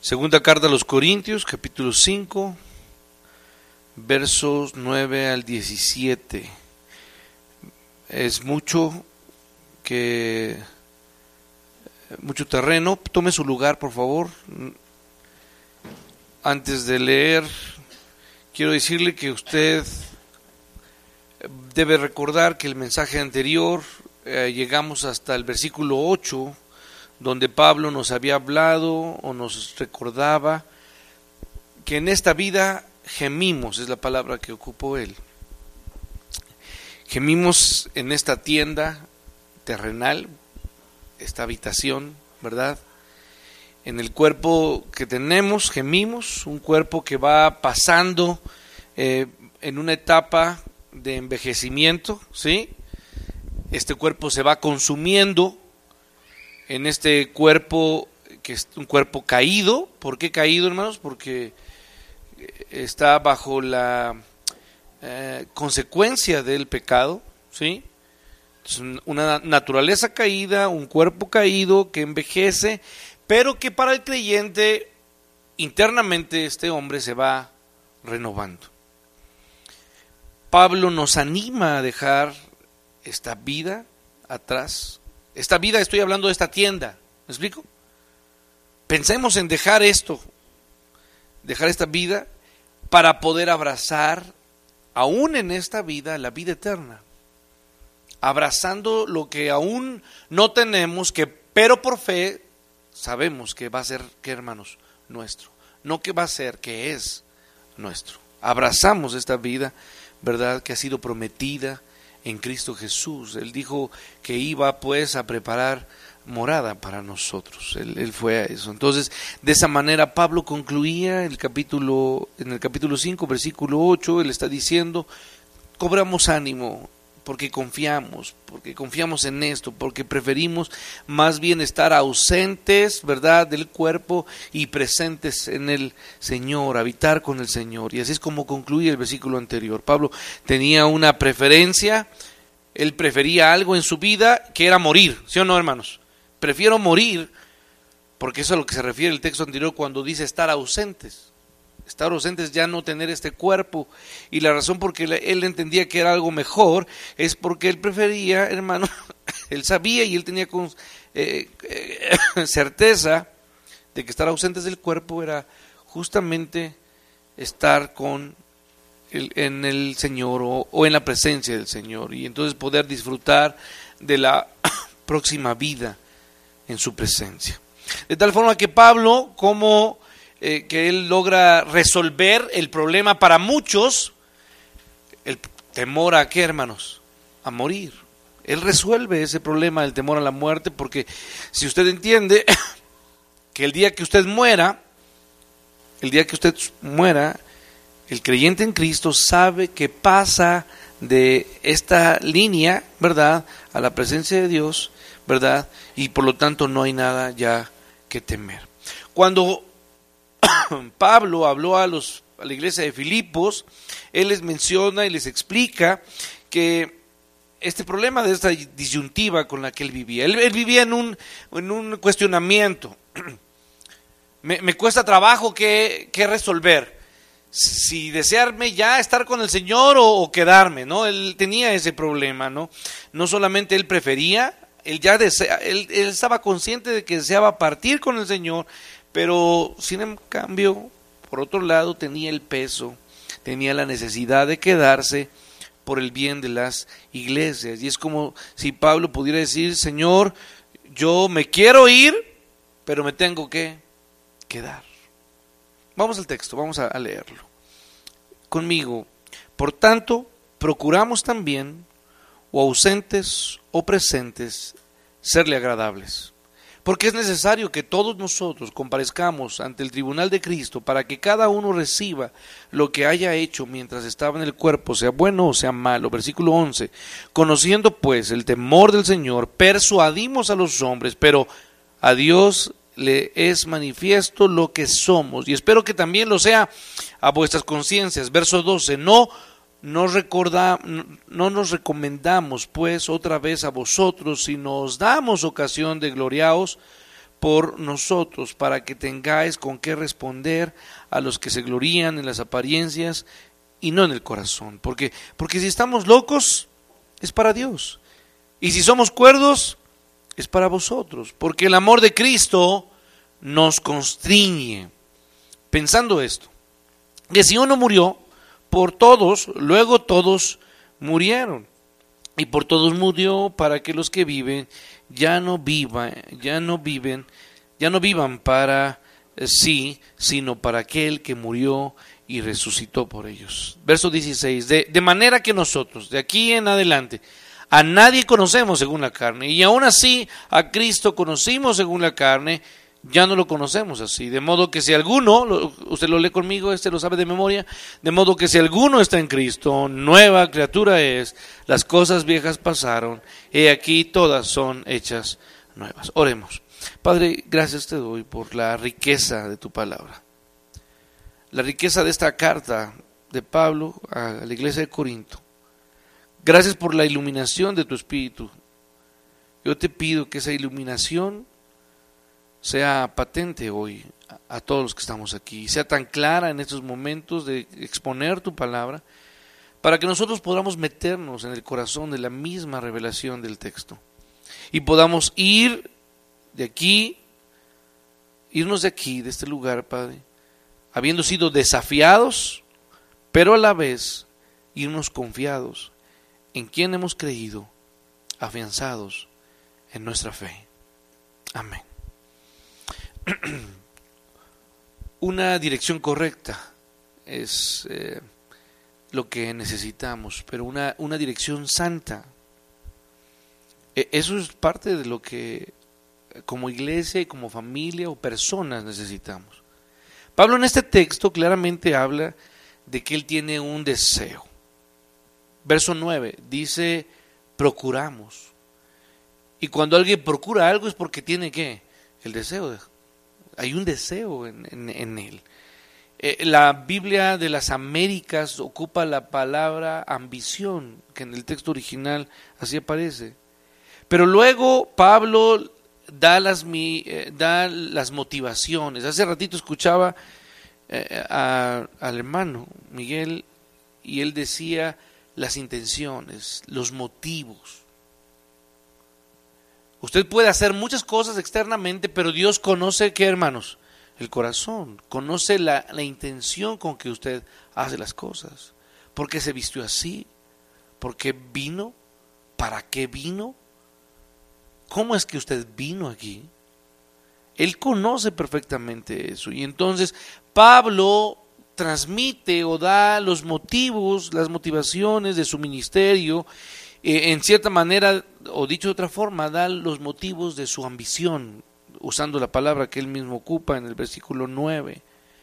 Segunda carta a los Corintios, capítulo 5, versos 9 al 17. Es mucho terreno. Tome su lugar, por favor. Antes de leer, quiero decirle que usted debe recordar que el mensaje anterior llegamos hasta el versículo 8, donde Pablo nos había hablado o nos recordaba que en esta vida gemimos, es la palabra que ocupó él. Gemimos en esta tienda terrenal, esta habitación, ¿verdad? En el cuerpo que tenemos, gemimos, un cuerpo que va pasando en una etapa de envejecimiento, ¿sí? Este cuerpo se va consumiendo en este cuerpo, que es un cuerpo caído. ¿Por qué caído, hermanos? Porque está bajo la consecuencia del pecado, ¿sí? Es una naturaleza caída, un cuerpo caído que envejece, pero que para el creyente internamente este hombre se va renovando. Pablo nos anima a dejar esta vida atrás. Esta vida, estoy hablando de esta tienda, ¿me explico? Pensemos en dejar esto, dejar esta vida para poder abrazar, aún en esta vida, la vida eterna. Abrazando lo que aún no tenemos, pero por fe sabemos que va a ser, ¿qué, hermanos? Nuestro. No que va a ser, que es nuestro. Abrazamos esta vida, ¿verdad? Que ha sido prometida en Cristo Jesús. Él dijo que iba pues a preparar morada para nosotros. Él fue a eso. Entonces, de esa manera Pablo concluía en el capítulo 5, versículo 8, él está diciendo: cobramos ánimo, porque confiamos en esto, porque preferimos más bien estar ausentes, ¿verdad?, del cuerpo y presentes en el Señor, habitar con el Señor. Y así es como concluye el versículo anterior. Pablo tenía una preferencia, él prefería algo en su vida que era morir, ¿sí o no, hermanos? Prefiero morir, porque eso es a lo que se refiere el texto anterior cuando dice estar ausentes. Estar ausentes, ya no tener este cuerpo. Y la razón por que él entendía que era algo mejor es porque él prefería, hermano, él sabía y él tenía certeza de que estar ausentes del cuerpo era justamente estar en el Señor o en la presencia del Señor, y entonces poder disfrutar de la próxima vida en su presencia. De tal forma que Pablo, como que él logra resolver el problema para muchos, el temor a qué, hermanos, a morir. Él resuelve ese problema del temor a la muerte, porque si usted entiende que el día que usted muera, el creyente en Cristo sabe que pasa de esta línea, ¿verdad?, a la presencia de Dios, ¿verdad?, y por lo tanto no hay nada ya que temer. Cuando Pablo habló a la iglesia de Filipos, él les menciona y les explica que este problema de esta disyuntiva con la que él vivía, él vivía en un cuestionamiento. Me cuesta trabajo que resolver, si desearme ya estar con el Señor o quedarme, ¿no? Él tenía ese problema, ¿no? No solamente él prefería, él estaba consciente de que deseaba partir con el Señor, pero sin cambio, por otro lado, tenía el peso, tenía la necesidad de quedarse por el bien de las iglesias. Y es como si Pablo pudiera decir: Señor, yo me quiero ir, pero me tengo que quedar. Vamos al texto, vamos a leerlo conmigo. Por tanto, procuramos también, o ausentes o presentes, serle agradables. Porque es necesario que todos nosotros comparezcamos ante el tribunal de Cristo, para que cada uno reciba lo que haya hecho mientras estaba en el cuerpo, sea bueno o sea malo. Versículo 11. Conociendo pues el temor del Señor, persuadimos a los hombres, pero a Dios le es manifiesto lo que somos, y espero que también lo sea a vuestras conciencias. Verso 12. No nos recomendamos pues otra vez a vosotros, sino os damos ocasión de gloriaos, por nosotros, para que tengáis con qué responder a los que se glorían en las apariencias y no en el corazón. Porque si estamos locos, es para Dios. Y si somos cuerdos, es para vosotros. Porque el amor de Cristo nos constriñe. Pensando esto, que si uno murió por todos, luego todos murieron. Y por todos murió para que los que viven ya no vivan para sí, sino para aquel que murió y resucitó por ellos. Verso 16, de manera que nosotros, de aquí en adelante, a nadie conocemos según la carne, y aún así a Cristo conocimos según la carne, ya no lo conocemos así. De modo que si alguno, usted lo lee conmigo, lo sabe de memoria, de modo que si alguno está en Cristo, nueva criatura es, las cosas viejas pasaron, he aquí todas son hechas nuevas. Oremos. Padre, gracias te doy por la riqueza de tu palabra, la riqueza de esta carta de Pablo a la iglesia de Corinto. Gracias por la iluminación de tu Espíritu. Yo te pido que esa iluminación sea patente hoy a todos los que estamos aquí, sea tan clara en estos momentos de exponer tu palabra, para que nosotros podamos meternos en el corazón de la misma revelación del texto y podamos irnos de aquí, de este lugar, Padre, habiendo sido desafiados, pero a la vez irnos confiados en quien hemos creído, afianzados en nuestra fe. Amén. Una dirección correcta es lo que necesitamos, pero una dirección santa, eso es parte de lo que como iglesia y como familia o personas necesitamos. Pablo en este texto claramente habla de que él tiene un deseo. Verso 9 dice, procuramos. Y cuando alguien procura algo es porque tiene ¿qué? El deseo. Hay un deseo en él. La Biblia de las Américas ocupa la palabra ambición, que en el texto original así aparece. Pero luego Pablo da las motivaciones. Hace ratito escuchaba al hermano Miguel y él decía las intenciones, los motivos. Usted puede hacer muchas cosas externamente, pero Dios conoce, ¿qué, hermanos? El corazón, conoce la intención con que usted hace las cosas. ¿Por qué se vistió así? ¿Por qué vino? ¿Para qué vino? ¿Cómo es que usted vino aquí? Él conoce perfectamente eso. Y entonces Pablo transmite o da los motivos, las motivaciones de su ministerio, en cierta manera, o dicho de otra forma, da los motivos de su ambición, usando la palabra que él mismo ocupa en el versículo 9.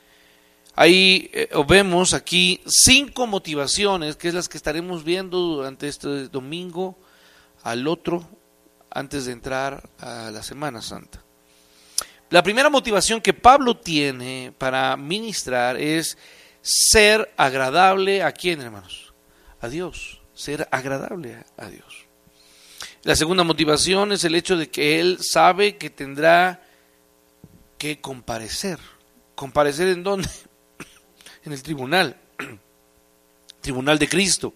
Ahí vemos aquí 5 motivaciones, que es las que estaremos viendo durante este domingo al otro, antes de entrar a la Semana Santa. La primera motivación que Pablo tiene para ministrar es ser agradable ¿a quién, hermanos? A Dios, ser agradable a Dios. La segunda motivación es el hecho de que él sabe que tendrá que comparecer. ¿Comparecer en dónde? En el tribunal de Cristo.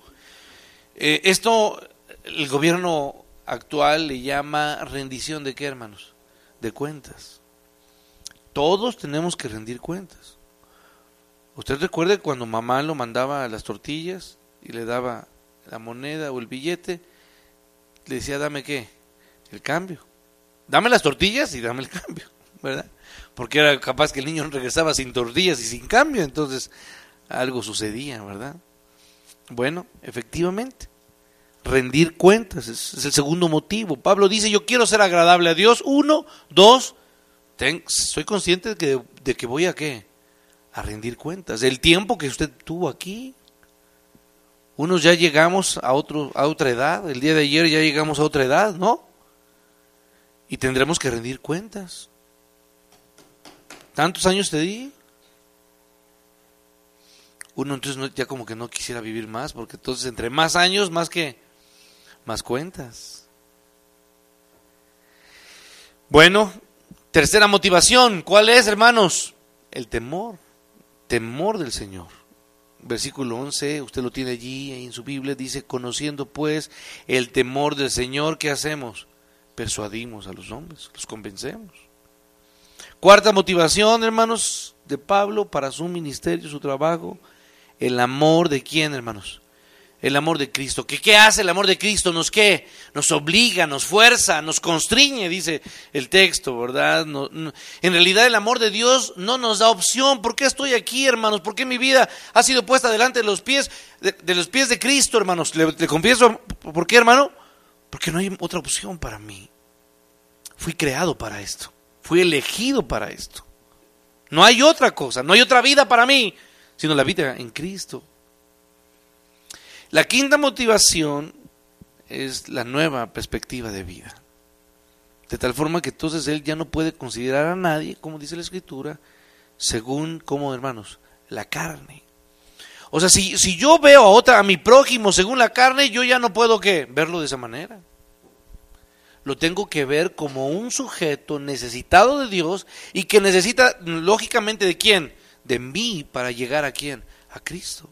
Esto el gobierno actual le llama rendición de ¿qué, hermanos? De cuentas. Todos tenemos que rendir cuentas. ¿Usted recuerda cuando mamá lo mandaba a las tortillas y le daba la moneda o el billete? Le decía, dame ¿qué? El cambio. Dame las tortillas y dame el cambio, ¿verdad? Porque era capaz que el niño regresaba sin tortillas y sin cambio, entonces algo sucedía, ¿verdad? Bueno, efectivamente, rendir cuentas es el segundo motivo. Pablo dice, yo quiero ser agradable a Dios. 1, 2, soy consciente de que voy a ¿qué? A rendir cuentas. El tiempo que usted tuvo aquí. Unos ya llegamos a otra edad. El día de ayer ya llegamos a otra edad, ¿no? Y tendremos que rendir cuentas. ¿Tantos años te di? Uno entonces ya como que no quisiera vivir más, porque entonces entre más años, más cuentas. Bueno, Tercera motivación, ¿cuál es, hermanos? El temor del Señor. Versículo 11, usted lo tiene allí en su Biblia, dice, conociendo pues el temor del Señor, ¿qué hacemos? Persuadimos a los hombres, los convencemos. Cuarta motivación, hermanos, de Pablo para su ministerio, su trabajo, el amor de ¿quién, hermanos? El amor de Cristo. ¿Qué hace el amor de Cristo? ¿Qué? Nos obliga, nos fuerza, nos constriñe, dice el texto, ¿verdad? En realidad el amor de Dios no nos da opción. ¿Por qué estoy aquí, hermanos? ¿Por qué mi vida ha sido puesta delante de los pies de Cristo, hermanos? Le confieso, ¿por qué, hermano? Porque no hay otra opción para mí. Fui creado para esto. Fui elegido para esto. No hay otra cosa, no hay otra vida para mí, sino la vida en Cristo. La quinta motivación es la nueva perspectiva de vida. De tal forma que entonces él ya no puede considerar a nadie, como dice la Escritura, según, ¿cómo, hermanos? La carne. O sea, si yo veo a mi prójimo según la carne, yo ya no puedo, ¿qué? Verlo de esa manera. Lo tengo que ver como un sujeto necesitado de Dios y que necesita, lógicamente, ¿de quién? De mí para llegar a ¿quién? A Cristo.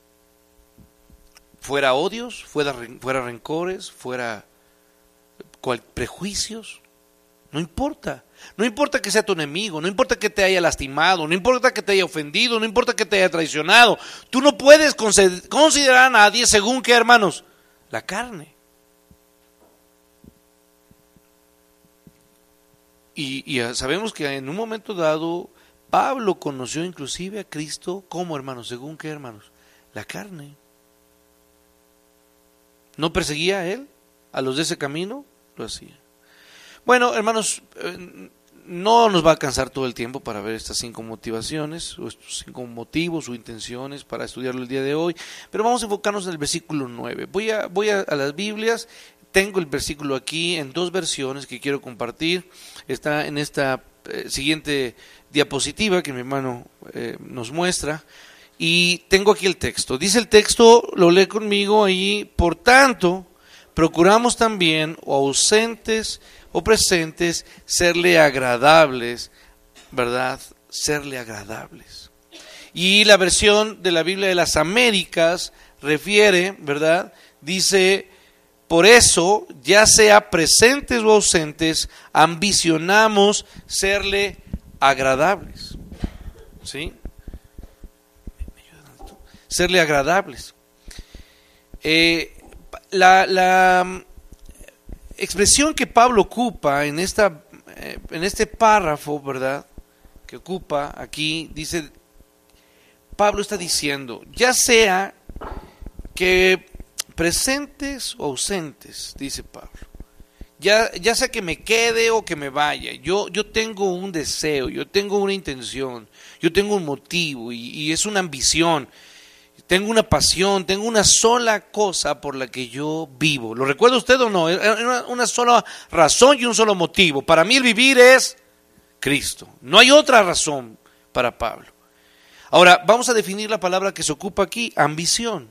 Fuera odios, fuera rencores, fuera prejuicios, no importa. No importa que sea tu enemigo, no importa que te haya lastimado, no importa que te haya ofendido, no importa que te haya traicionado. Tú no puedes considerar a nadie según qué, hermanos, la carne. Y sabemos que en un momento dado Pablo conoció inclusive a Cristo como, hermanos, según qué, hermanos, la carne. ¿No perseguía a él? ¿A los de ese camino? Lo hacía. Bueno, hermanos, no nos va a alcanzar todo el tiempo para ver estas 5 motivaciones, o estos 5 motivos o intenciones para estudiarlo el día de hoy, pero vamos a enfocarnos en el versículo 9. Voy a las Biblias, tengo el versículo aquí en 2 versiones que quiero compartir. Está en esta siguiente diapositiva que mi hermano nos muestra. Y tengo aquí el texto. Dice el texto, lo lee conmigo ahí. Por tanto, procuramos también, o ausentes o presentes, serle agradables, ¿verdad? Serle agradables. Y la versión de la Biblia de las Américas refiere, ¿verdad? Dice, por eso, ya sea presentes o ausentes, ambicionamos serle agradables. ¿Sí? Serle agradables. La expresión que Pablo ocupa en este párrafo, ¿verdad? Que ocupa aquí, dice, Pablo está diciendo, ya sea que presentes o ausentes, dice Pablo, ya sea que me quede o que me vaya, yo tengo un deseo, yo tengo una intención, yo tengo un motivo y es una ambición. Tengo una pasión, tengo una sola cosa por la que yo vivo. ¿Lo recuerda usted o no? Una sola razón y un solo motivo. Para mí el vivir es Cristo. No hay otra razón para Pablo. Ahora, vamos a definir la palabra que se ocupa aquí, ambición.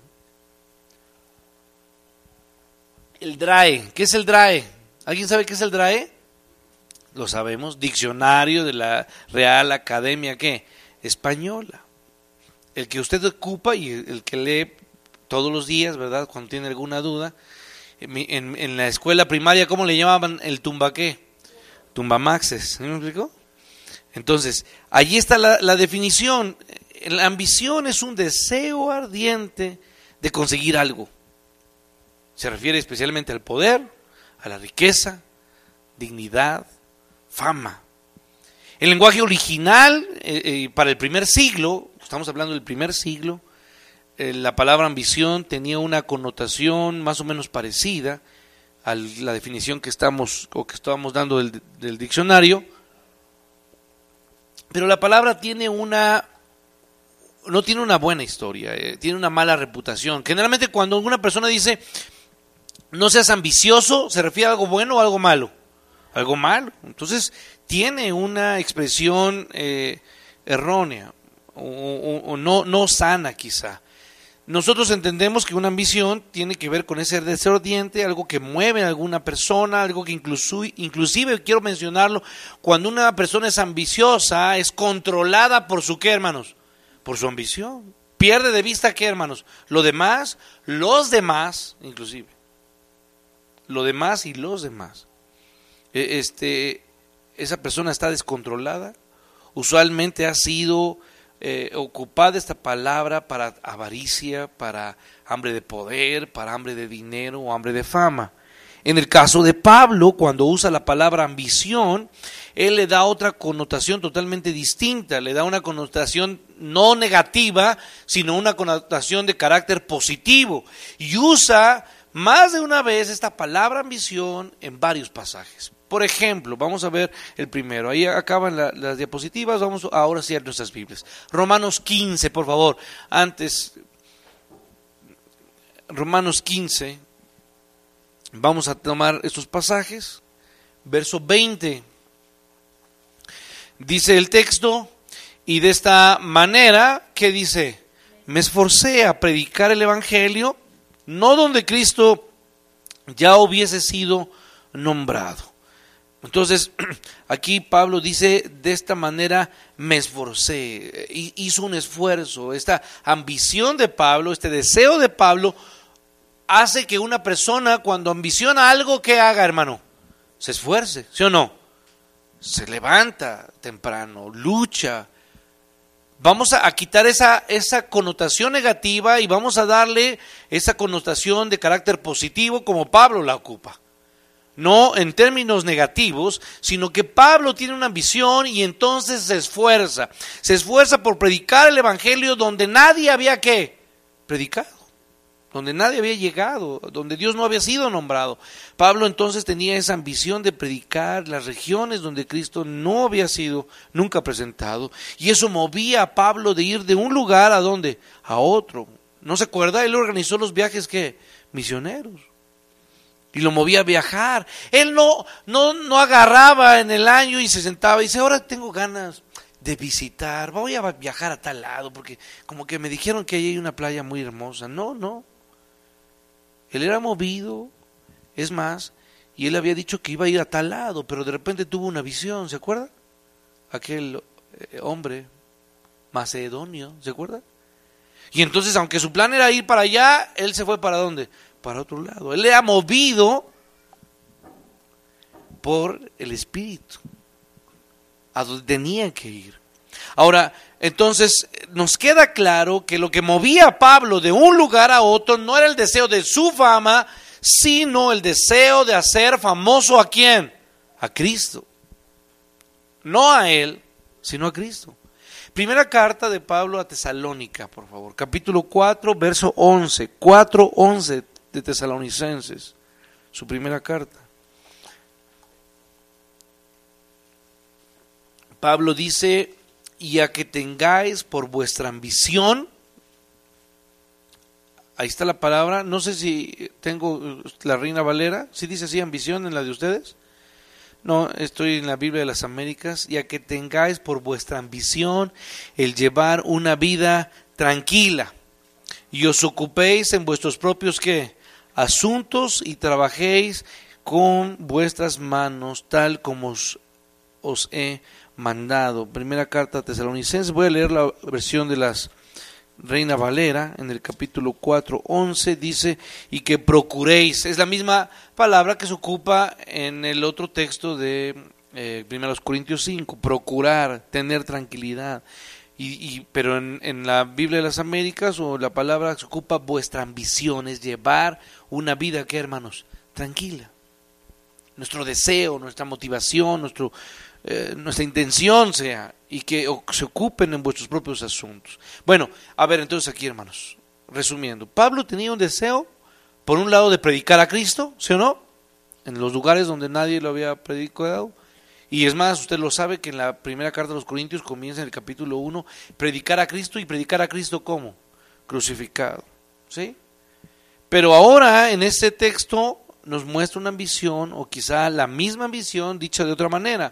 El DRAE. ¿Qué es el DRAE? ¿Alguien sabe qué es el DRAE? Lo sabemos. Diccionario de la Real Academia, ¿qué? Española. El que usted ocupa y el que lee todos los días, ¿verdad? Cuando tiene alguna duda. En la escuela primaria, ¿cómo le llamaban el tumbaqué? Tumbamaxes, ¿sí me explicó? Entonces, allí está la definición. La ambición es un deseo ardiente de conseguir algo. Se refiere especialmente al poder, a la riqueza, dignidad, fama. El lenguaje original para el primer siglo, estamos hablando del primer siglo, la palabra ambición tenía una connotación más o menos parecida a la definición que estábamos dando del diccionario, pero la palabra no tiene una buena historia, tiene una mala reputación. Generalmente cuando una persona dice no seas ambicioso, se refiere a algo bueno o algo malo. Algo malo. Entonces tiene una expresión errónea o no sana quizá. nosotros entendemos que una ambición tiene que ver con ese deseo ardiente, algo que mueve a alguna persona, algo que inclusive quiero mencionarlo, cuando una persona es ambiciosa, es controlada por su ¿qué, hermanos? Por su ambición. Pierde de vista ¿qué, hermanos? Lo demás, los demás, inclusive. Lo demás y los demás. Esa persona está descontrolada. Usualmente ha sido ocupada esta palabra para avaricia, para hambre de poder, para hambre de dinero o hambre de fama. En el caso de Pablo, cuando usa la palabra ambición, él le da otra connotación totalmente distinta, le da una connotación no negativa, sino una connotación de carácter positivo. Y usa más de una vez esta palabra ambición en varios pasajes. Por ejemplo, vamos a ver el primero. Ahí acaban las diapositivas, vamos ahora sí a nuestras Biblias. Romanos 15, por favor. Romanos 15. Vamos a tomar estos pasajes. Verso 20. Dice el texto, y de esta manera, ¿qué dice? Me esforcé a predicar el evangelio, no donde Cristo ya hubiese sido nombrado. Entonces, aquí Pablo dice, de esta manera me esforcé, hizo un esfuerzo. Esta ambición de Pablo, este deseo de Pablo, hace que una persona cuando ambiciona algo, ¿qué haga, hermano? Se esfuerce, ¿sí o no? Se levanta temprano, lucha. Vamos a quitar esa connotación negativa y vamos a darle esa connotación de carácter positivo como Pablo la ocupa. No en términos negativos, sino que Pablo tiene una ambición y entonces se esfuerza. Se esfuerza por predicar el evangelio donde nadie había ¿qué? Predicado. Donde nadie había llegado, donde Dios no había sido nombrado. Pablo entonces tenía esa ambición de predicar las regiones donde Cristo no había sido nunca presentado. Y eso movía a Pablo de ir de un lugar a ¿dónde? A otro. ¿No se acuerda? Él organizó los viajes ¿qué? Misioneros. Y lo movía a viajar. Él no agarraba en el año y se sentaba y dice, ahora tengo ganas de visitar, voy a viajar a tal lado porque como que me dijeron que ahí hay una playa muy hermosa. No. Él era movido, es más, y él había dicho que iba a ir a tal lado, pero de repente tuvo una visión, ¿se acuerda? Aquel hombre macedonio, ¿se acuerda? Y entonces, aunque su plan era ir para allá, él se fue ¿para dónde? Para otro lado. Él era movido por el Espíritu, a donde tenía que ir. Ahora, entonces, nos queda claro que lo que movía a Pablo de un lugar a otro no era el deseo de su fama, sino el deseo de hacer famoso ¿a quién? A Cristo. No a él, sino a Cristo. Primera carta de Pablo a Tesalónica, por favor. Capítulo 4, verso 11. 4:11 de Tesalonicenses. Su primera carta. Pablo dice, y a que tengáis por vuestra ambición, ahí está la palabra, no sé si tengo la Reina Valera, ¿sí dice así ambición en la de ustedes? No, estoy en la Biblia de las Américas, y a que tengáis por vuestra ambición el llevar una vida tranquila, y os ocupéis en vuestros propios ¿qué? Asuntos, y trabajéis con vuestras manos, tal como os he mandado. Primera carta a Tesalonicenses, voy a leer la versión de las Reina Valera, en el capítulo 4:11 dice, y que procuréis, es la misma palabra que se ocupa en el otro texto de 1 Corintios 5, procurar, tener tranquilidad, pero en la Biblia de las Américas, o la palabra que se ocupa, vuestra ambición es llevar una vida, ¿qué, hermanos? Tranquila. Nuestro deseo, nuestra motivación, nuestra intención sea, y que se ocupen en vuestros propios asuntos. Bueno, a ver, entonces aquí, hermanos, resumiendo, Pablo tenía un deseo, por un lado, de predicar a Cristo, ¿sí o no? En los lugares donde nadie lo había predicado. Y es más, usted lo sabe que en la primera carta de los Corintios comienza en el capítulo 1, predicar a Cristo, y predicar a Cristo ¿cómo? Crucificado, ¿sí? Pero ahora en este texto nos muestra una ambición, o quizá la misma ambición dicha de otra manera.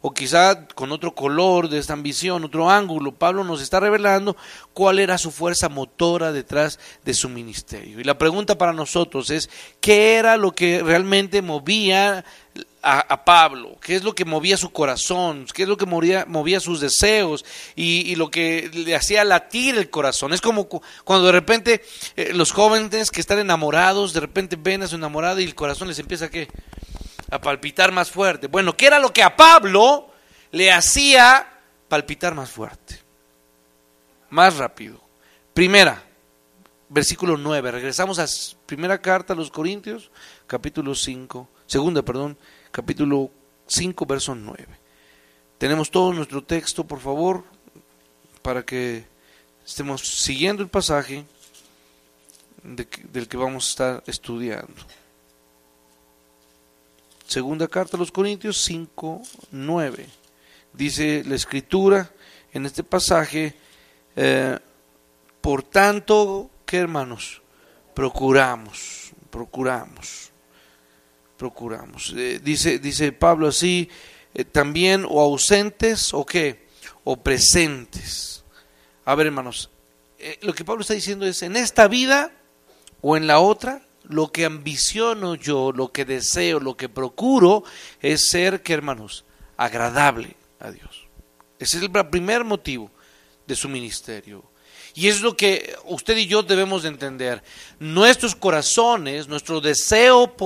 o quizá con otro color de esta ambición, otro ángulo, Pablo nos está revelando cuál era su fuerza motora detrás de su ministerio. Y la pregunta para nosotros es, ¿qué era lo que realmente movía a Pablo? ¿Qué es lo que movía su corazón? ¿Qué es lo que movía sus deseos? Y lo que le hacía latir el corazón. Es como cuando de repente los jóvenes que están enamorados, de repente ven a su enamorada y el corazón les empieza a palpitar más fuerte. Bueno, ¿qué era lo que a Pablo le hacía palpitar más fuerte? Más rápido. Primera, versículo 9. Regresamos a primera carta a los Corintios, capítulo 5. Segunda, capítulo 5, verso 9. Tenemos todo nuestro texto, por favor, para que estemos siguiendo el pasaje del que vamos a estar estudiando. Segunda carta a los Corintios 5, 9. Dice la Escritura en este pasaje, por tanto, ¿qué, hermanos? Procuramos. Dice Pablo así, también o ausentes o qué, o presentes. A ver, hermanos, lo que Pablo está diciendo es, en esta vida o en la otra, lo que ambiciono yo, lo que deseo, lo que procuro es ser, ¿qué, hermanos? Agradable a Dios. Ese es el primer motivo de su ministerio. Y es lo que usted y yo debemos de entender. Nuestros corazones, nuestro deseo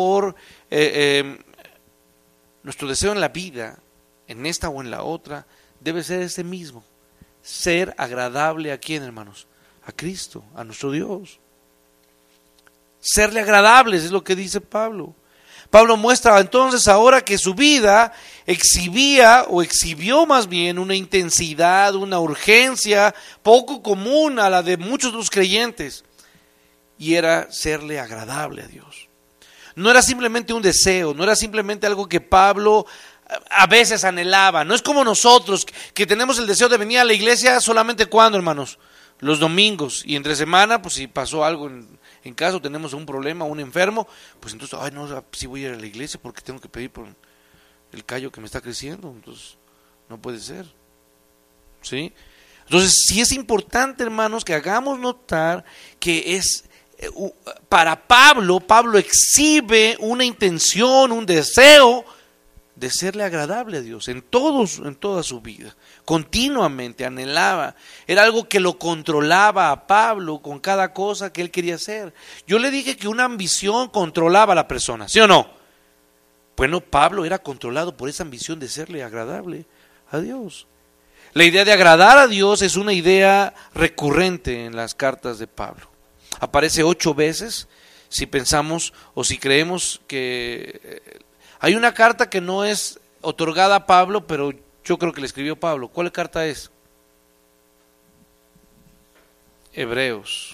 nuestro deseo en la vida, en esta o en la otra, debe ser ese mismo. Ser agradable a quién, hermanos? A Cristo, a nuestro Dios. Serle agradables es lo que dice Pablo. Pablo muestra entonces ahora que su vida exhibió más bien una intensidad, una urgencia poco común a la de muchos de los creyentes, y era serle agradable a Dios. No era simplemente un deseo, no era simplemente algo que Pablo a veces anhelaba. No es como nosotros que tenemos el deseo de venir a la iglesia solamente cuando, hermanos, los domingos, y entre semana, pues si pasó algo en casa, tenemos un problema, un enfermo, pues entonces, no, sí voy a ir a la iglesia porque tengo que pedir por el callo que me está creciendo, entonces no puede ser, ¿sí? Entonces sí es importante, hermanos, que hagamos notar que es, para Pablo exhibe una intención, un deseo de serle agradable a Dios en toda su vida. Continuamente anhelaba, era algo que lo controlaba a Pablo con cada cosa que él quería hacer. Yo le dije que una ambición controlaba a la persona, ¿sí o no? Bueno, Pablo era controlado por esa ambición de serle agradable a Dios. La idea de agradar a Dios es una idea recurrente en las cartas de Pablo. Aparece 8 veces, si pensamos o si creemos que hay una carta que no es otorgada a Pablo, pero yo creo que le escribió Pablo. ¿Cuál carta es? Hebreos.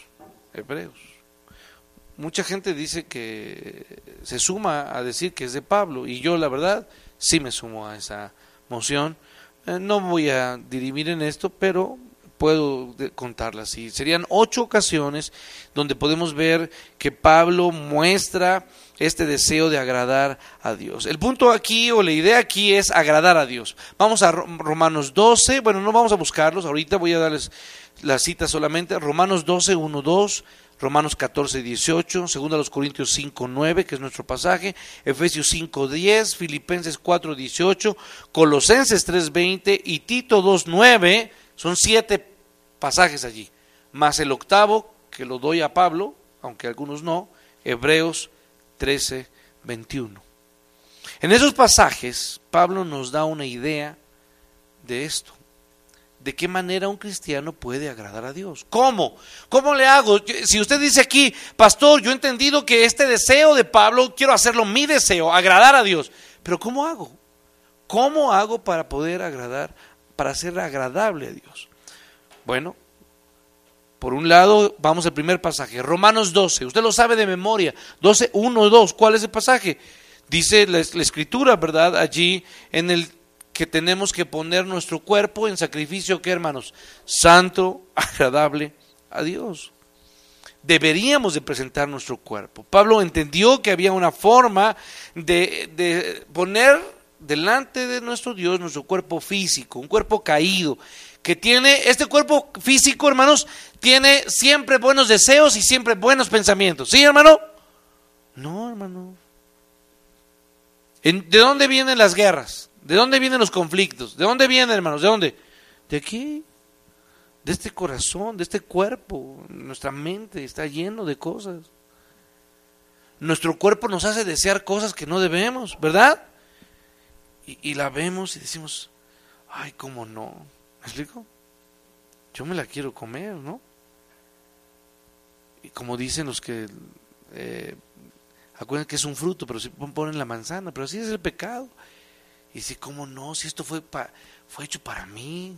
Mucha gente dice que se suma a decir que es de Pablo, y yo la verdad sí me sumo a esa moción. No voy a dirimir en esto, pero puedo contarla así. Serían 8 ocasiones donde podemos ver que Pablo muestra este deseo de agradar a Dios. El punto aquí, o la idea aquí, es agradar a Dios. Vamos a Romanos 12, bueno, no vamos a buscarlos, ahorita voy a darles la cita solamente. Romanos 12, 1, 2, Romanos 14, 18, 2 Corintios 5, 9, que es nuestro pasaje, Efesios 5, 10, Filipenses 4, 18, Colosenses 3, 20 y Tito 2, 9, son 7 pasajes allí, más el octavo que lo doy a Pablo, aunque algunos no, Hebreos 13, 21. En esos pasajes Pablo nos da una idea de esto, de qué manera un cristiano puede agradar a Dios. ¿Cómo le hago? Si usted dice aquí, pastor, yo he entendido que este deseo de Pablo, quiero hacerlo mi deseo, agradar a Dios, pero ¿cómo hago? ¿Cómo hago para poder agradar, para ser agradable a Dios? Bueno, por un lado, vamos al primer pasaje, Romanos 12, usted lo sabe de memoria, 12, 1, 2, ¿cuál es el pasaje? Dice la Escritura, ¿verdad? Allí en el que tenemos que poner nuestro cuerpo en sacrificio, ¿qué, hermanos? Santo, agradable a Dios. Deberíamos de presentar nuestro cuerpo. Pablo entendió que había una forma de poner delante de nuestro Dios nuestro cuerpo físico, un cuerpo caído, que tiene, este cuerpo físico, hermanos, tiene siempre buenos deseos y siempre buenos pensamientos. ¿Sí, hermano? No, hermano. ¿De dónde vienen las guerras? ¿De dónde vienen los conflictos? ¿De dónde vienen, hermanos? ¿De dónde? De aquí, de este corazón, de este cuerpo. Nuestra mente está lleno de cosas. Nuestro cuerpo nos hace desear cosas que no debemos, ¿verdad? Y la vemos y decimos, ay, ¿cómo no? ¿Me explico? Yo me la quiero comer, ¿no? Y como dicen los que acuérdense que es un fruto, pero si ponen la manzana, pero así es el pecado. Y dice, ¿cómo no? Si esto fue hecho para mí.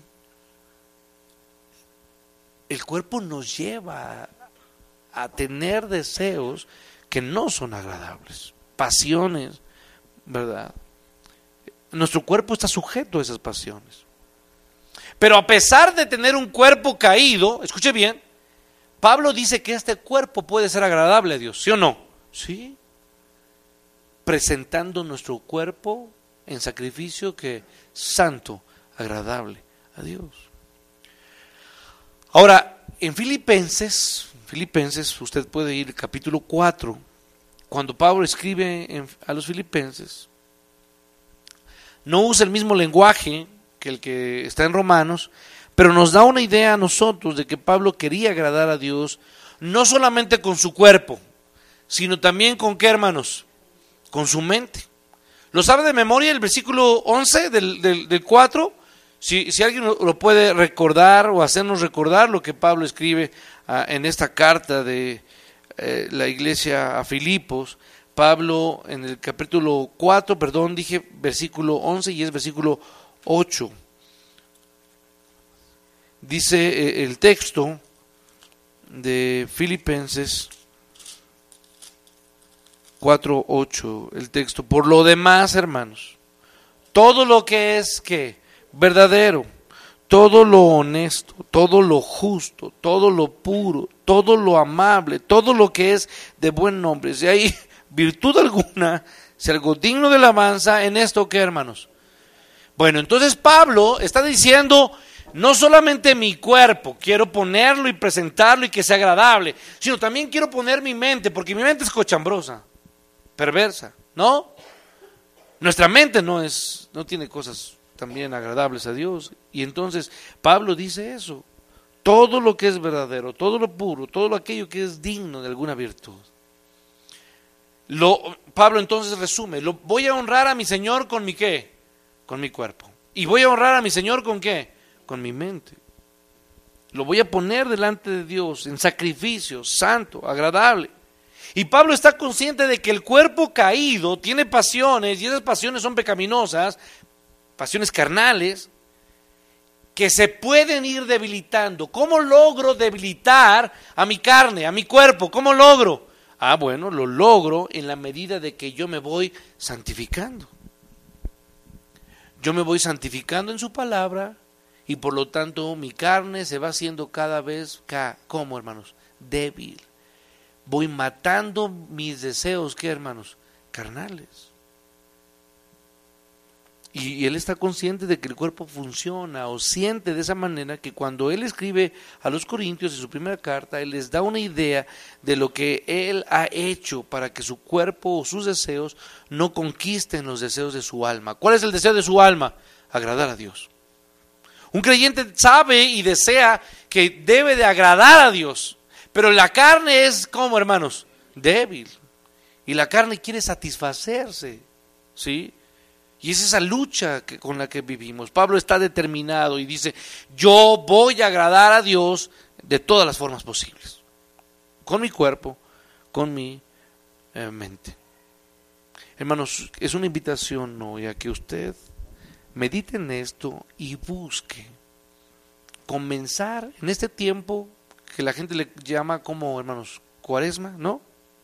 El cuerpo nos lleva a tener deseos que no son agradables, pasiones, ¿verdad? Nuestro cuerpo está sujeto a esas pasiones. Pero a pesar de tener un cuerpo caído, escuche bien, Pablo dice que este cuerpo puede ser agradable a Dios, ¿sí o no? Sí. Presentando nuestro cuerpo en sacrificio que santo, agradable a Dios. Ahora, en Filipenses, usted puede ir al capítulo 4, cuando Pablo escribe a los filipenses, no usa el mismo lenguaje que el que está en Romanos, pero nos da una idea a nosotros de que Pablo quería agradar a Dios, no solamente con su cuerpo, sino también con ¿qué, hermanos? Con su mente. ¿Lo sabe de memoria el versículo 11 del 4? Si alguien lo puede recordar o hacernos recordar lo que Pablo escribe en esta carta de la iglesia a Filipos. Pablo en el capítulo 4, dije versículo 11 y es versículo 8. Dice el texto de Filipenses 4:8, el texto: por lo demás, hermanos, todo lo que es verdadero, todo lo honesto, todo lo justo, todo lo puro, todo lo amable, todo lo que es de buen nombre, si hay virtud alguna, si algo digno de alabanza, en esto ¿qué, hermanos? Bueno, entonces Pablo está diciendo, no solamente mi cuerpo quiero ponerlo y presentarlo y que sea agradable, sino también quiero poner mi mente, porque mi mente es cochambrosa, perversa, ¿no? Nuestra mente no tiene cosas también agradables a Dios. Y entonces Pablo dice eso: todo lo que es verdadero, todo lo puro, todo aquello que es digno de alguna virtud. Pablo entonces resume: voy a honrar a mi Señor con mi ¿qué? Con mi cuerpo. Y voy a honrar a mi Señor con ¿qué? Con mi mente. Lo voy a poner delante de Dios en sacrificio santo, agradable. Y Pablo está consciente de que el cuerpo caído tiene pasiones, y esas pasiones son pecaminosas, pasiones carnales, que se pueden ir debilitando. ¿Cómo logro debilitar a mi carne, a mi cuerpo? ¿Cómo logro? Bueno, lo logro en la medida de que yo me voy santificando. Yo me voy santificando en su palabra, y por lo tanto mi carne se va haciendo cada vez, ¿cómo, hermanos? Débil. Voy matando mis deseos, ¿qué, hermanos? Carnales. Y él está consciente de que el cuerpo funciona o siente de esa manera, que cuando él escribe a los Corintios en su primera carta, él les da una idea de lo que él ha hecho para que su cuerpo o sus deseos no conquisten los deseos de su alma. ¿Cuál es el deseo de su alma? Agradar a Dios. Un creyente sabe y desea que debe de agradar a Dios. Pero la carne es, ¿cómo, hermanos? Débil. Y la carne quiere satisfacerse, ¿sí? Y es esa lucha con la que vivimos. Pablo está determinado y dice, yo voy a agradar a Dios de todas las formas posibles. Con mi cuerpo, con mi mente. Hermanos, es una invitación hoy a que usted medite en esto y busque comenzar en este tiempo que la gente le llama como, hermanos, cuaresma, ¿no?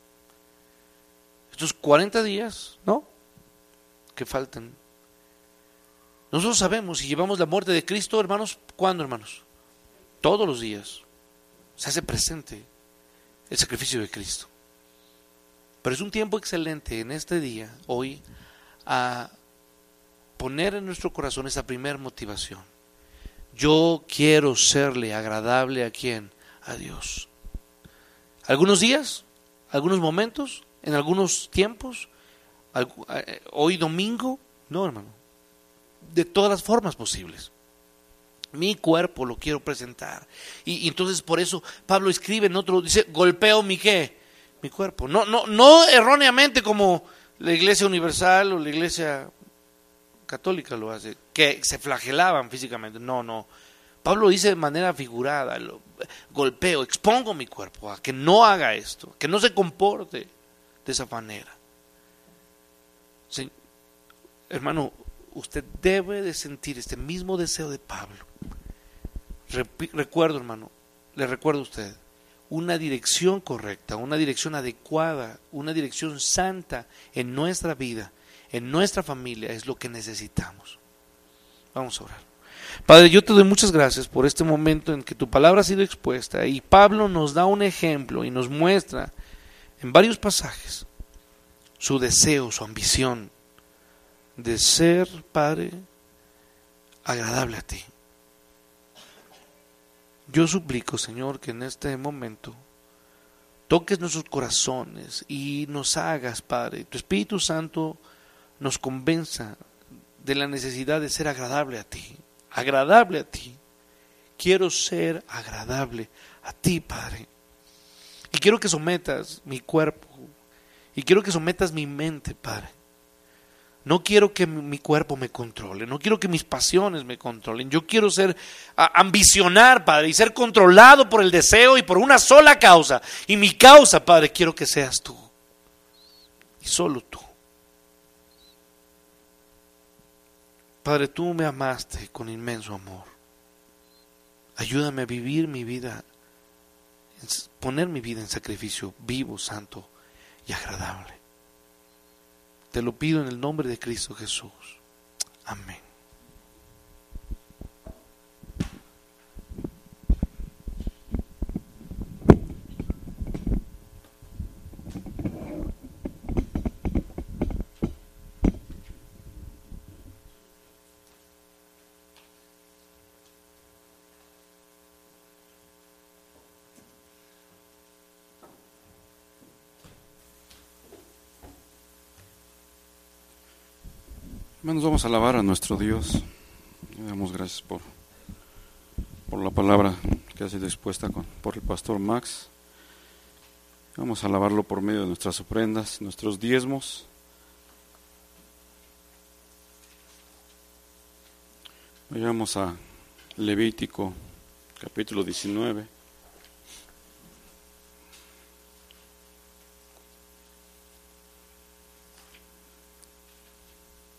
Estos 40 días, ¿no? Que faltan. Nosotros sabemos, si llevamos la muerte de Cristo, hermanos, ¿cuándo, hermanos? Todos los días. Se hace presente el sacrificio de Cristo. Pero es un tiempo excelente en este día, hoy, a poner en nuestro corazón esa primera motivación. Yo quiero serle agradable ¿a quién? A Dios. Algunos días, algunos momentos, en algunos tiempos, hoy domingo, no, hermano, de todas las formas posibles. Mi cuerpo lo quiero presentar. Y entonces por eso Pablo escribe en otro, dice, golpeo mi ¿qué? Mi cuerpo. No erróneamente como la Iglesia Universal o la Iglesia Católica lo hace, que se flagelaban físicamente. No. Pablo dice de manera figurada, golpeo, expongo mi cuerpo a que no haga esto, que no se comporte de esa manera. Sí, hermano, usted debe de sentir este mismo deseo de Pablo. Recuerdo, hermano, le recuerdo a usted, una dirección correcta, una dirección adecuada, una dirección santa en nuestra vida, en nuestra familia, es lo que necesitamos. Vamos a orar. Padre, yo te doy muchas gracias por este momento en que tu palabra ha sido expuesta y Pablo nos da un ejemplo y nos muestra en varios pasajes su deseo, su ambición de ser, Padre, agradable a ti. Yo suplico, Señor, que en este momento toques nuestros corazones y nos hagas, Padre, tu Espíritu Santo nos convenza de la necesidad de ser agradable a ti. Agradable a ti. Quiero ser agradable a ti, Padre. Y quiero que sometas mi cuerpo. Y quiero que sometas mi mente, Padre. No quiero que mi cuerpo me controle. No quiero que mis pasiones me controlen. Yo quiero ser, ambicionar, Padre, y ser controlado por el deseo y por una sola causa. Y mi causa, Padre, quiero que seas tú. Y solo tú. Padre, tú me amaste con inmenso amor. Ayúdame a vivir mi vida, poner mi vida en sacrificio vivo, santo y agradable. Te lo pido en el nombre de Cristo Jesús. Amén. Hermanos, vamos a alabar a nuestro Dios. Le damos gracias por la palabra que ha sido expuesta por el pastor Max. Vamos a alabarlo por medio de nuestras ofrendas, nuestros diezmos. Vayamos a Levítico, capítulo 19.